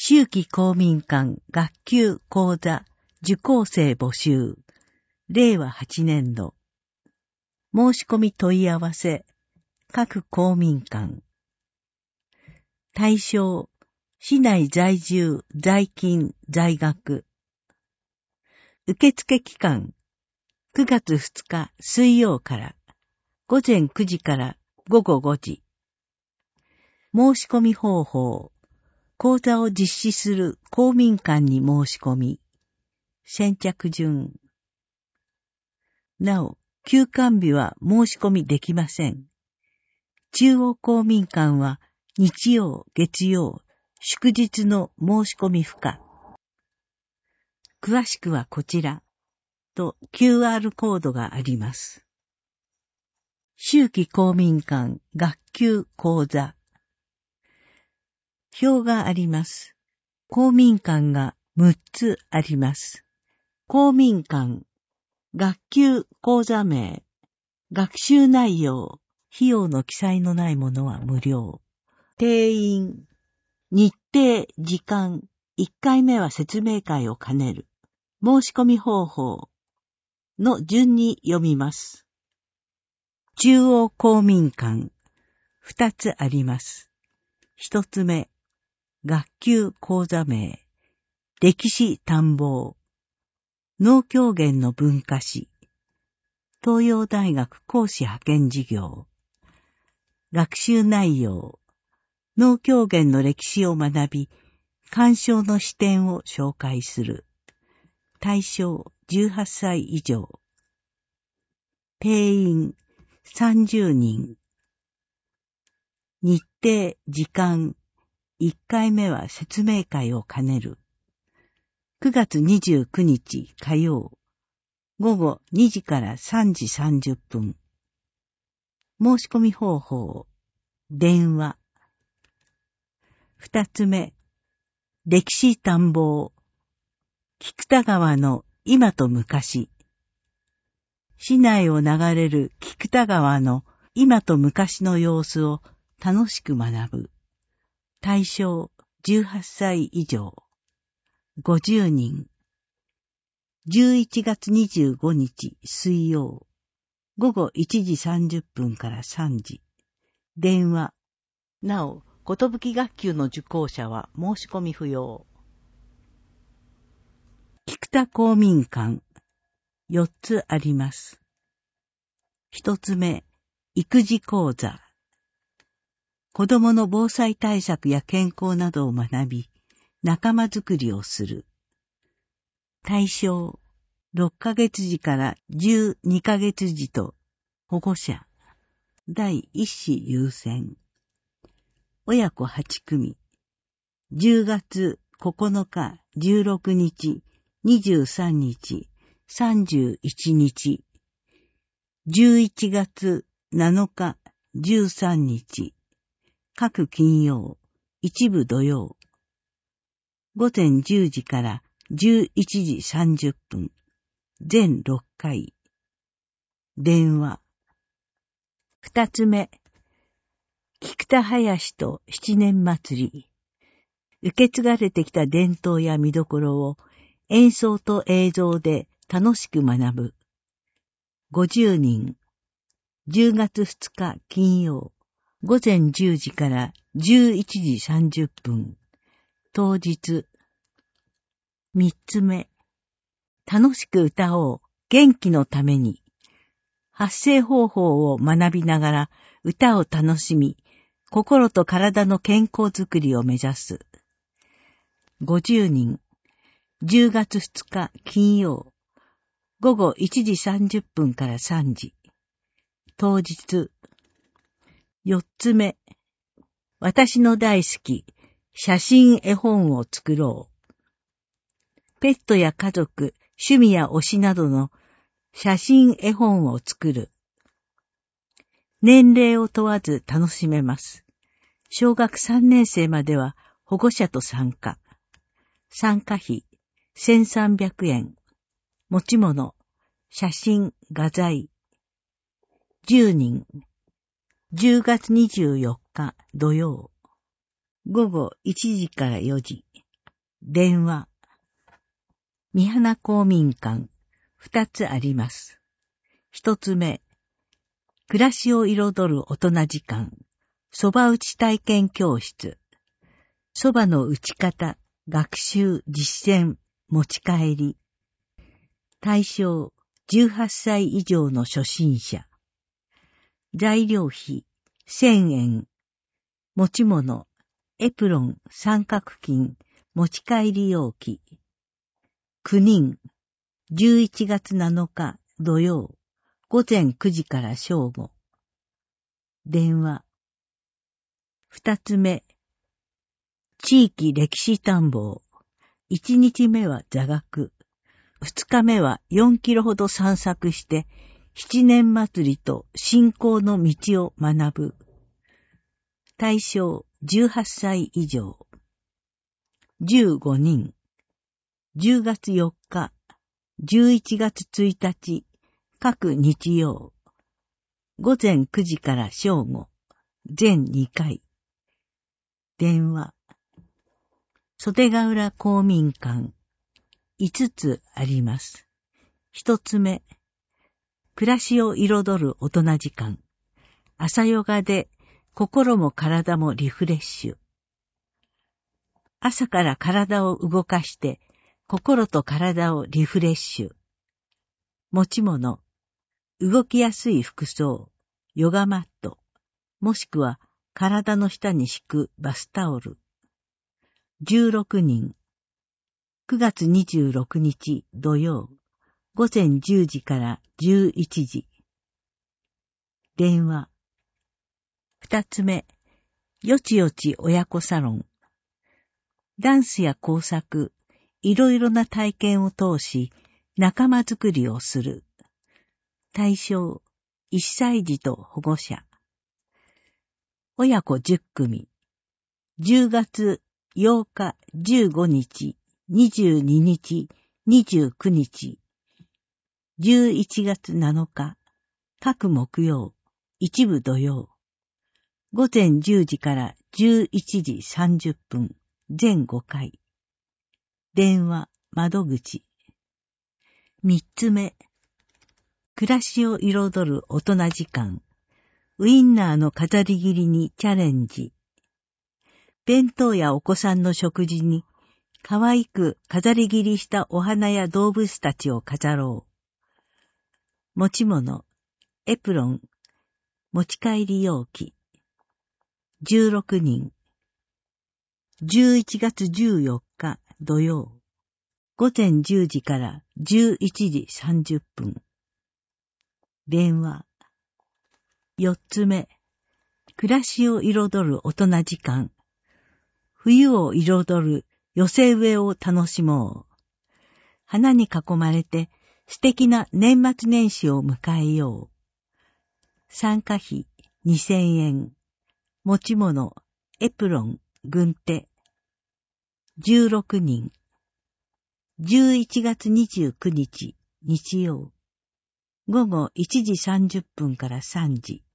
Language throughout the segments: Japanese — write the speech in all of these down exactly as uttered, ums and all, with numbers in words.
秋季公民館学級講座受講生募集。れいわはちねんど。申し込み問い合わせ。各公民館。対象、市内在住、在勤、在学。受付期間、くがつふつか水曜からごぜんくじからごごごじ。申し込み方法、講座を実施する公民館に申し込み。先着順。なお、休館日は申し込みできません。中央公民館は日曜、月曜、祝日の申し込み不可。詳しくはこちらと キューアール コードがあります。秋季公民館学級講座。表があります。公民館がむっつあります。公民館、学級講座名、学習内容、費用の記載のないものは無料。定員、日程、時間、いっかいめは説明会を兼ねる。申し込み方法の順に読みます。中央公民館、二つあります。一つ目、学級講座名、歴史探訪、農協原の文化史、東洋大学講師派遣事業、学習内容、農協原の歴史を学び、鑑賞の視点を紹介する。対象じゅうはっさい以上。定員さんじゅうにん。日程、時間、いっかいめは説明会を兼ねる。くがつにじゅうくにち火曜、ごごにじからさんじさんじゅっぷん。申し込み方法、電話。二つ目、歴史探訪。菊田川の今と昔。市内を流れる菊田川の今と昔の様子を楽しく学ぶ。対象じゅうはっさい以上。ごじゅうにん。じゅういちがつにじゅうごにち水曜。ごごいちじさんじゅっぷんからさんじ。電話。なお、ことぶき学級の受講者は申し込み不要。菊田公民館。よっつあります。一つ目、育児講座。子供の防災対策や健康などを学び、仲間づくりをする。対象、ろっかげつじからじゅうにかげつじと保護者。第一子優先。親子はちくみ。じゅうがつここのか、じゅうろくにち、にじゅうさんにち、さんじゅういちにち。じゅういちがつなのか、じゅうさんにち。各金曜、一部土曜。ごぜんじゅうじからじゅういちじさんじゅっぷん。全ろっかい。電話。二つ目。菊田林と七年祭り。受け継がれてきた伝統や見どころを演奏と映像で楽しく学ぶ。ごじゅうにん。じゅうがつふつか金曜。ごぜんじゅうじからじゅういちじさんじゅっぷん。当日。三つ目。楽しく歌おう。元気のために。発声方法を学びながら歌を楽しみ、心と体の健康づくりを目指す。ごじゅうにん。じゅうがつふつか金曜。ごごいちじさんじゅっぷんからさんじ。当日。よっつめ。私の大好き、写真絵本を作ろう。ペットや家族、趣味や推しなどの写真絵本を作る。年齢を問わず楽しめます。小学さんねんせいまでは保護者と参加。参加費せんさんびゃくえん。持ち物、写真、画材。じゅうにん。じゅうがつにじゅうよっか土曜。ごごいちじからよじ。 電話。三花公民館、二つあります。一つ目、暮らしを彩る大人時間、蕎麦打ち体験教室。蕎麦の打ち方、学習、実践、持ち帰り。対象、じゅうはっさい以上の初心者。材料費、せんえん。持ち物、エプロン、三角巾、持ち帰り容器。くにん、じゅういちがつなのか土曜、ごぜんくじから正午。電話。二つ目、地域歴史探訪。一日目は座学。二日目はよんキロほど散策して、七年祭りと信仰の道を学ぶ。対象じゅうはっさい以上。じゅうごにん。じゅうがつよっか、じゅういちがつついたち、各日曜。ごぜんくじから正午。全にかい。電話。袖ヶ浦公民館。いつつあります。一つ目。暮らしを彩る大人時間。朝ヨガで心も体もリフレッシュ。朝から体を動かして心と体をリフレッシュ。持ち物。動きやすい服装。ヨガマット。もしくは体の下に敷くバスタオル。じゅうろくにん。くがつにじゅうろくにち土曜。ごぜんじゅうじからじゅういちじ。電話。二つ目。よちよち親子サロン。ダンスや工作、いろいろな体験を通し、仲間づくりをする。対象、いっさい児と保護者。親子じゅっくみ。じゅうがつようか、じゅうごにち、にじゅうににち、にじゅうくにち。じゅういちがつなのか、各木曜、一部土曜。ごぜんじゅうじからじゅういちじさんじゅっぷん、全ごかい。電話、窓口。三つ目。暮らしを彩る大人時間。ウインナーの飾り切りにチャレンジ。弁当やお子さんの食事に、可愛く飾り切りしたお花や動物たちを飾ろう。持ち物、エプロン、持ち帰り容器。じゅうろくにん。じゅういちがつじゅうよっか土曜。ごぜんじゅうじからじゅういちじさんじゅっぷん。電話。四つ目。暮らしを彩る大人時間。冬を彩る寄せ植えを楽しもう。花に囲まれて素敵な年末年始を迎えよう。参加費にせんえん。持ち物、エプロン、軍手。じゅうろくにん。じゅういちがつにじゅうくにち、日曜。ごごいちじさんじゅっぷんからさんじ。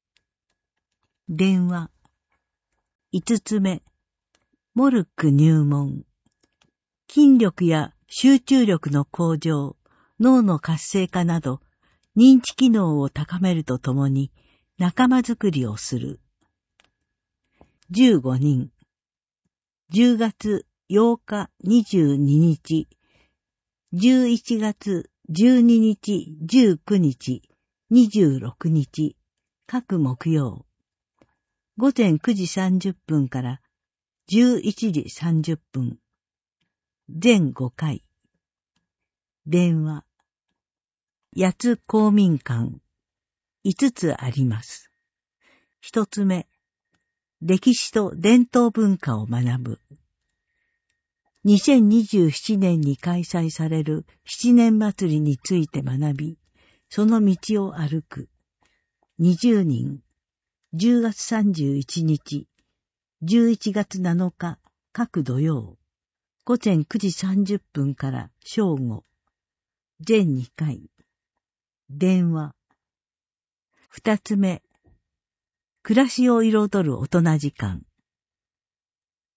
電話。五つ目。モルック入門。筋力や集中力の向上、脳の活性化など、認知機能を高めるとともに仲間づくりをする。じゅうごにん。じゅうがつようかにじゅうににち、じゅういちがつじゅうににち、じゅうくにち、にじゅうろくにち、各木曜。ごぜんくじさんじゅっぷんからじゅういちじさんじゅっぷん。全ごかい。電話。八つ公民館。五つあります。一つ目。歴史と伝統文化を学ぶ。にせんにじゅうななねんに開催される七年祭りについて学び、その道を歩く。にじゅうにん。じゅうがつさんじゅういちにち、じゅういちがつなのか、各土曜。ごぜんくじさんじゅっぷんから正午。全にかい。電話。二つ目。暮らしを彩る大人時間。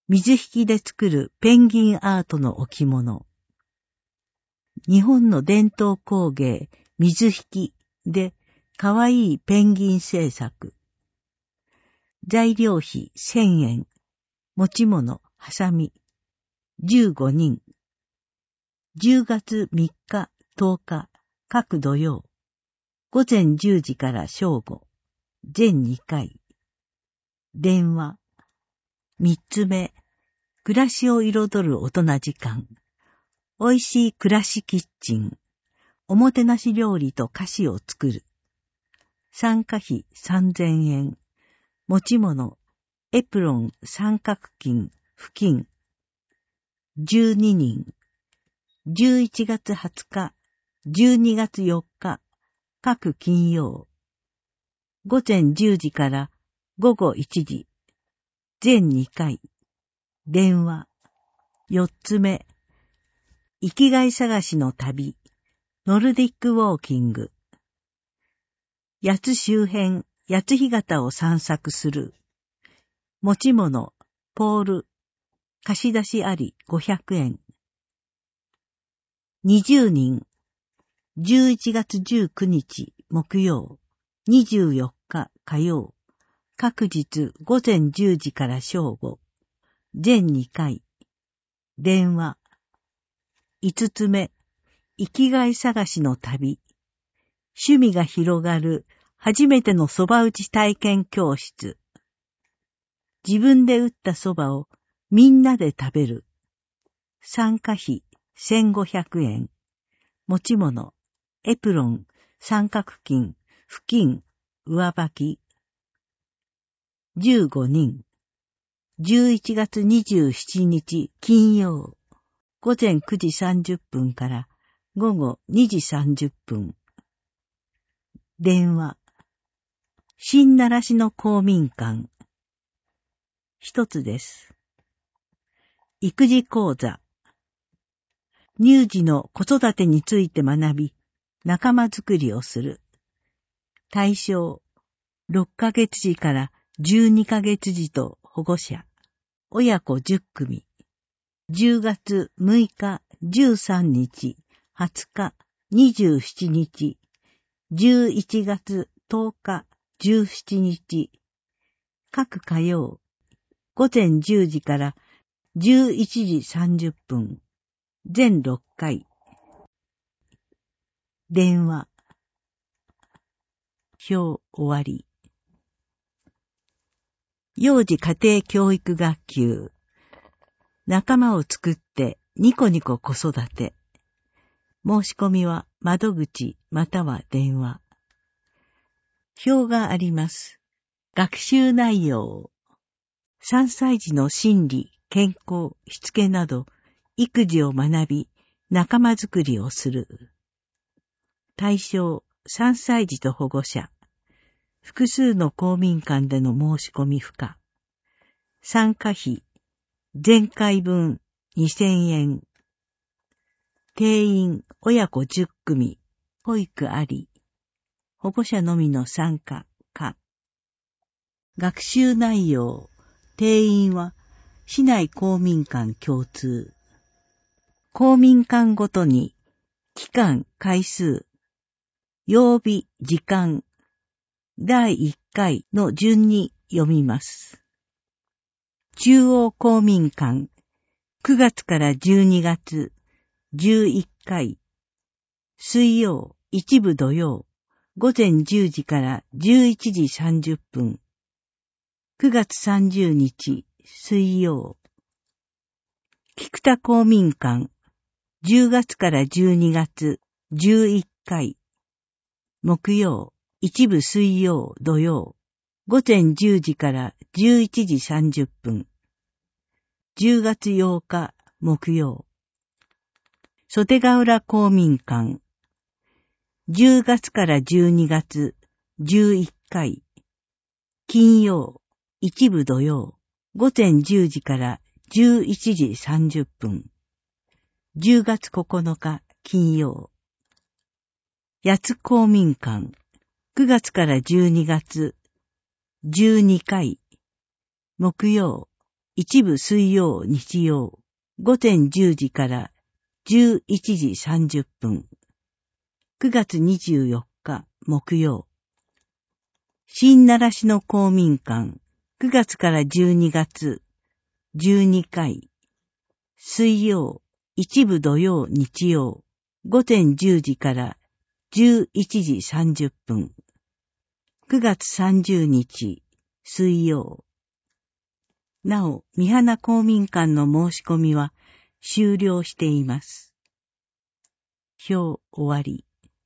水引で作るペンギンアートの置物。日本の伝統工芸、水引でかわいいペンギン制作。材料費せんえん。持ち物、ハサミ。じゅうごにん。じゅうがつみっか、とおか、各土曜。午前じゅうじから正午。全にかい。電話。みっつめ。暮らしを彩る大人時間。おいしい暮らしキッチン。おもてなし料理と菓子を作る。参加費さんぜんえん。持ち物、エプロン、三角巾、布巾。じゅうににん。じゅういちがつはつか、じゅうにがつよっか、各金曜。午前じゅうじから午後いちじ。全にかい。電話。よっつめ。生きがい探しの旅。ノルディックウォーキング。八津周辺、八津干潟を散策する。持ち物、ポール。貸し出しありごひゃくえん。にじゅうにん。じゅういちがつじゅうくにち木曜。にじゅうよっか火曜。各日午前じゅうじから正午。全にかい。電話。いつつめ。生きがい探しの旅。趣味が広がる初めての蕎麦打ち体験教室。自分で打った蕎麦をみんなで食べる。参加費せんごひゃくえん。持ち物、エプロン、三角巾、布巾、上履き。じゅうごにん。じゅういちがつにじゅうしちにち金曜。午前くじさんじゅっぷんから午後にじさんじゅっぷん。電話。新習志野公民館。一つです。育児講座。乳児の子育てについて学び、仲間づくりをする。対象、ろっかげつじからじゅうにかげつじと保護者。親子じゅっくみ。じゅうがつむいか、じゅうさんにち、はつか、にじゅうしちにち、じゅういちがつとおか、じゅうしちにち。各火曜、午前じゅうじからじゅういちじさんじゅっぷん。全ろっかい。電話。表終わり。幼児家庭教育学級。仲間を作ってニコニコ子育て。申し込みは窓口または電話。表があります。学習内容。さんさい児の心理、健康、しつけなど、育児を学び、仲間づくりをする。対象、さんさい児と保護者。複数の公民館での申し込み不可。参加費、前回分にせんえん。定員、親子じゅっくみ。保育あり。保護者のみの参加、可。学習内容、定員は、市内公民館共通。公民館ごとに、期間、回数、曜日、時間、だいいっかいの順に読みます。中央公民館、くがつからじゅうにがつ、じゅういっかい。水曜、一部土曜、午前じゅうじからじゅういちじさんじゅっぷん。くがつさんじゅうにち、水曜。菊田公民館、じゅうがつからじゅうにがつ、じゅういっかい。木曜、一部水曜、土曜、午前じゅうじからじゅういちじさんじゅっぷん。じゅうがつようか、木曜。袖ヶ浦公民館。じゅうがつからじゅうにがつ、じゅういっかい。金曜、一部土曜、午前じゅうじからじゅういちじさんじゅっぷん。じゅうがつここのか、金曜。八津公民館。くがつからじゅうにがつ、じゅうにかい。木曜、 一部水曜日曜、午前じゅうじからじゅういちじさんじゅっぷん。くがつにじゅうよっか木曜。新習志野公民館、くがつからじゅうにがつ、じゅうにかい。水曜、一部土曜日曜、午前じゅうじからじゅういちじさんじゅっぷん。くがつさんじゅうにち、水曜。なお、三花公民館の申し込みは終了しています。表終わり。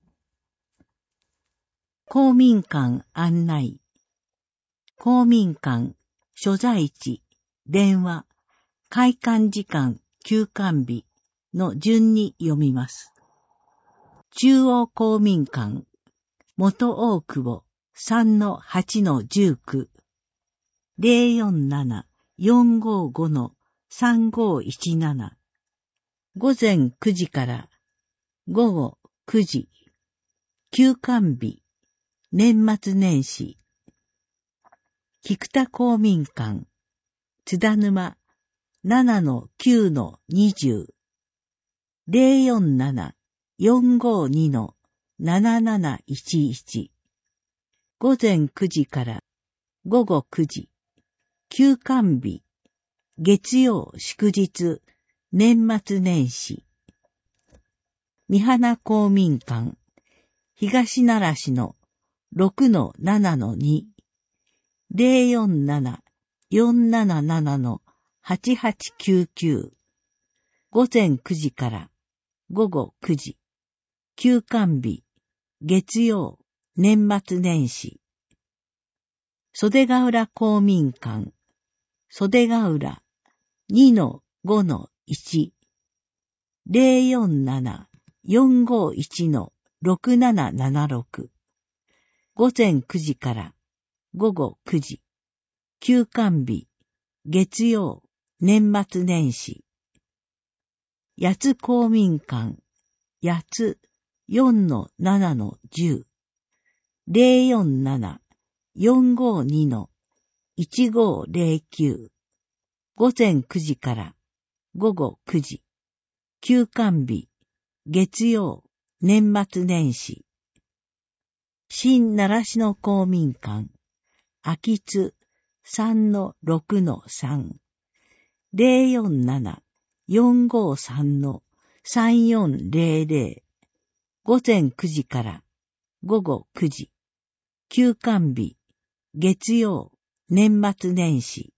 公民館案内。公民館、所在地、電話、開館時間、休館日の順に読みます。中央公民館、元大久保 さんのはちのじゅうきゅう ゼロよんなな よんごご さんごいちなな。午前くじから午後くじ。休館日、年末年始。菊田公民館、津田沼 ななのきゅうのにじゅう。ゼロよんなな よんごに なななないちいち。午前くじから午後くじ。休館日、月曜祝日、年末年始。三花公民館、東習志野 ろくのななのに。ゼロよんなな よんなななな はちはちきゅうきゅう。午前くじから午後くじ。休館日、月曜、年末年始。袖ヶ浦公民館、袖ヶ浦 にのごのいち。ゼロよんなな よんごいち ろくななななろく。午前くじから午後くじ。休館日、月曜、年末年始。八津公民館、八津 よんのななのじゅう。ゼロよんなな よんごに いちごゼロきゅう。午前くじから午後くじ。休館日、月曜、年末年始。新習志野公民館、秋津 さんのろくのさん。ゼロよんなな よんごさん さんよんゼロゼロ。午前くじから午後くじ。休館日、月曜、年末年始。